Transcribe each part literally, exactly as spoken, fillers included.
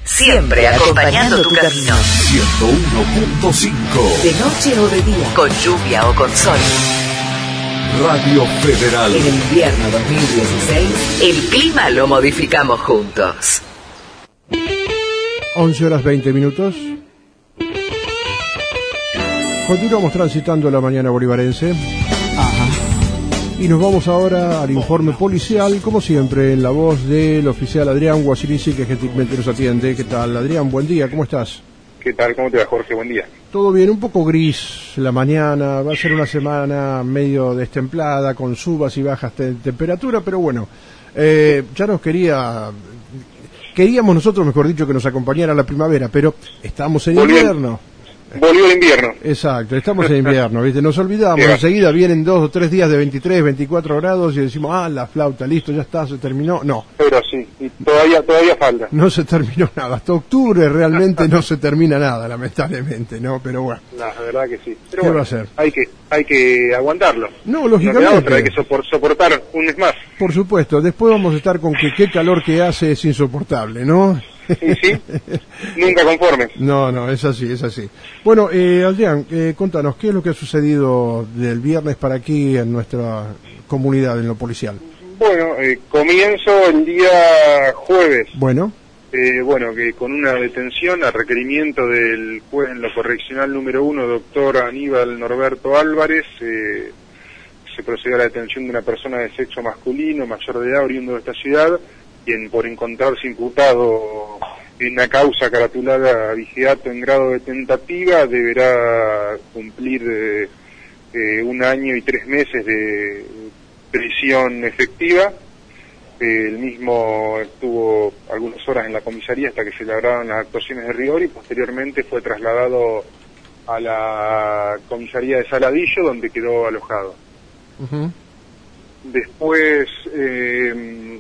Siempre acompañando tu camino. ciento uno punto cinco. De noche o de día. Con lluvia o con sol. Radio Federal. En el invierno dos mil dieciséis, el clima lo modificamos juntos. once horas veinte minutos. Continuamos transitando la mañana bolivarense. Ajá. Y nos vamos ahora al informe policial, como siempre, en la voz del oficial Adrián Guasilici, que gentilmente nos atiende. ¿Qué tal, Adrián? Buen día, ¿cómo estás? ¿Qué tal? ¿Cómo te va, Jorge? Buen día. Todo bien, un poco gris la mañana, va a ser una semana medio destemplada, con subas y bajas de temperatura, pero bueno, eh, ya nos quería, queríamos nosotros, mejor dicho, que nos acompañara la primavera, pero estamos en Volvió, invierno. Volvió el invierno. Exacto, estamos en invierno, ¿viste? Nos olvidamos, yeah. Enseguida vienen dos o tres días de veintitrés, veinticuatro grados y decimos, ah, la flauta, listo, ya está, se terminó. No. Pero sí, y todavía, todavía falta. No se terminó nada, hasta octubre realmente no se termina nada, lamentablemente, ¿no? Pero bueno. La verdad que sí. Pero ¿Qué bueno, va a hacer? Hay que, hay que aguantarlo. No, lógicamente. No otra, hay que sopor, soportar un mes más. Por supuesto, después vamos a estar con que qué calor que hace es insoportable, ¿no? Sí, sí, nunca conformes. No, no, es así, es así. Bueno, eh, Adrián, eh, contanos, ¿qué es lo que ha sucedido del viernes para aquí en nuestra comunidad, en lo policial? Bueno, eh, comienzo el día jueves. Bueno. Eh, bueno, que con una detención a requerimiento del juez en lo correccional número uno, doctor Aníbal Norberto Álvarez, eh, se procedió a la detención de una persona de sexo masculino, mayor de edad, oriundo de esta ciudad, quien por encontrarse imputado en una causa caratulada vigilato en grado de tentativa deberá cumplir eh, eh, un año y tres meses de prisión efectiva. Eh, el mismo estuvo algunas horas en la comisaría hasta que se lograron las actuaciones de rigor y posteriormente fue trasladado a la comisaría de Saladillo, donde quedó alojado. Uh-huh. Después, eh,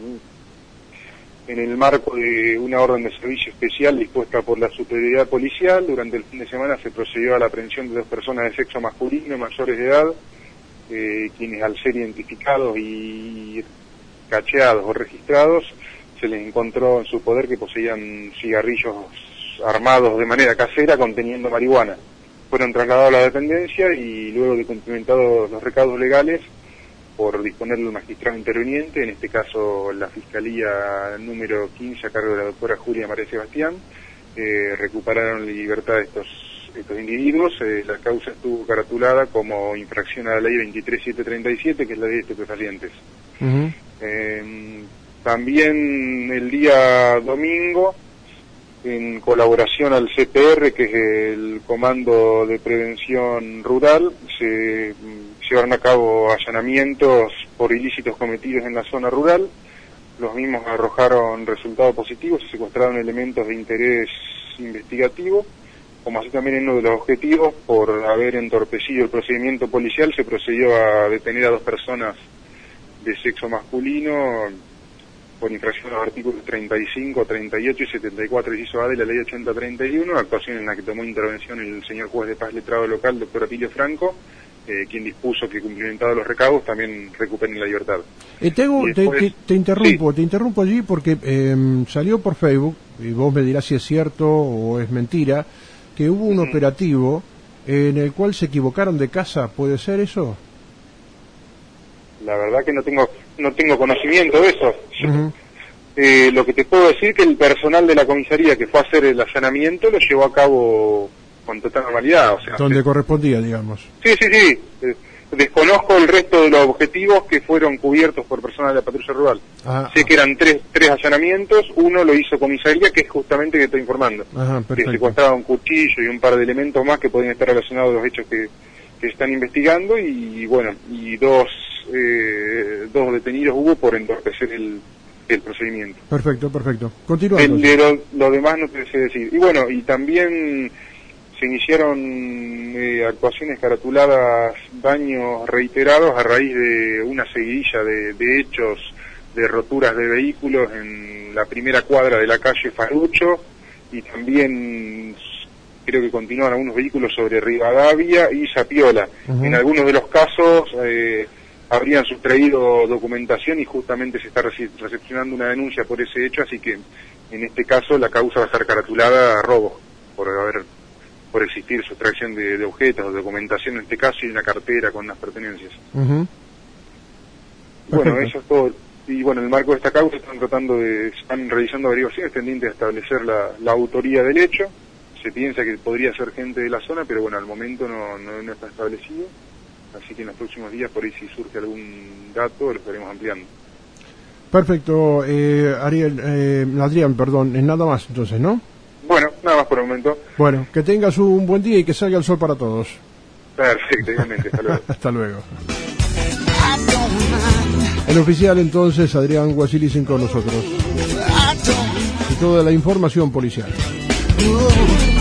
en el marco de una orden de servicio especial dispuesta por la Superioridad Policial, durante el fin de semana se procedió a la aprehensión de dos personas de sexo masculino mayores de edad, eh, quienes al ser identificados y cacheados o registrados, se les encontró en su poder que poseían cigarrillos armados de manera casera conteniendo marihuana. Fueron trasladados a la dependencia y luego de cumplimentados los recaudos legales, por disponer del magistrado interveniente, en este caso la Fiscalía número quince a cargo de la doctora Julia María Sebastián, eh, recuperaron la libertad de estos, estos individuos. Eh, la causa estuvo caratulada como infracción a la ley veintitrés mil setecientos treinta y siete, que es la ley de estupefacientes. Uh-huh. eh, también el día domingo, en colaboración al C P R, que es el Comando de Prevención Rural, se llevaron a cabo allanamientos por ilícitos cometidos en la zona rural. Los mismos arrojaron resultados positivos y secuestraron elementos de interés investigativo, como así también en uno de los objetivos, por haber entorpecido el procedimiento policial, se procedió a detener a dos personas de sexo masculino por infracción a los artículos treinta y cinco, treinta y ocho y setenta y cuatro inciso A de la ley ochenta treinta y uno, actuación en la que tomó intervención el señor juez de paz letrado local, doctor Atilio Franco, eh, quien dispuso que, cumplimentados los recaudos, también recuperen la libertad. Eh, te, hago, después, te, te, te interrumpo, sí. te interrumpo allí porque eh, salió por Facebook, y vos me dirás si es cierto o es mentira, que hubo un mm. operativo en el cual se equivocaron de casa, ¿puede ser eso? La verdad que no tengo no tengo conocimiento de eso. Uh-huh. Eh, lo que te puedo decir que el personal de la comisaría que fue a hacer el allanamiento lo llevó a cabo con total normalidad. O sea, donde se... correspondía, digamos. Sí, sí, sí. Eh, desconozco el resto de los objetivos que fueron cubiertos por personal de la patrulla rural. Ah, sé ah. que eran tres tres allanamientos, uno lo hizo comisaría, que es justamente que estoy informando. Ajá, que secuestraba un cuchillo y un par de elementos más que podían estar relacionados a los hechos que, que están investigando, y bueno, y dos eh, dos detenidos hubo por entorpecer el, el procedimiento. Perfecto, perfecto. Continuamos. El, de lo, lo demás no te sé decir. Y bueno, y también se iniciaron eh, actuaciones caratuladas daños reiterados a raíz de una seguidilla de, de hechos de roturas de vehículos en la primera cuadra de la calle Farucho, y también creo que continúan algunos vehículos sobre Rivadavia y Zapiola. Uh-huh. En algunos de los casos eh, habrían sustraído documentación y justamente se está reci- recepcionando una denuncia por ese hecho, así que en este caso la causa va a estar caratulada a robo, por haber por existir sustracción de, de objetos o documentación en este caso y una cartera con unas pertenencias. Uh-huh. Bueno, eso es todo. Y bueno, en el marco de esta causa están tratando de, están realizando averiguaciones tendientes a establecer la, la autoría del hecho. Se piensa que podría ser gente de la zona, pero bueno, al momento no, no, no está establecido. Así que en los próximos días, por ahí si surge algún dato, lo estaremos ampliando. Perfecto, eh, Ariel, eh, Adrián, perdón, es nada más entonces, ¿no? Bueno, nada más por el momento. Bueno, que tengas un buen día y que salga el sol para todos. Perfecto, igualmente, hasta luego. Hasta luego. El oficial entonces, Adrián Guasilicin con nosotros. Y toda la información policial.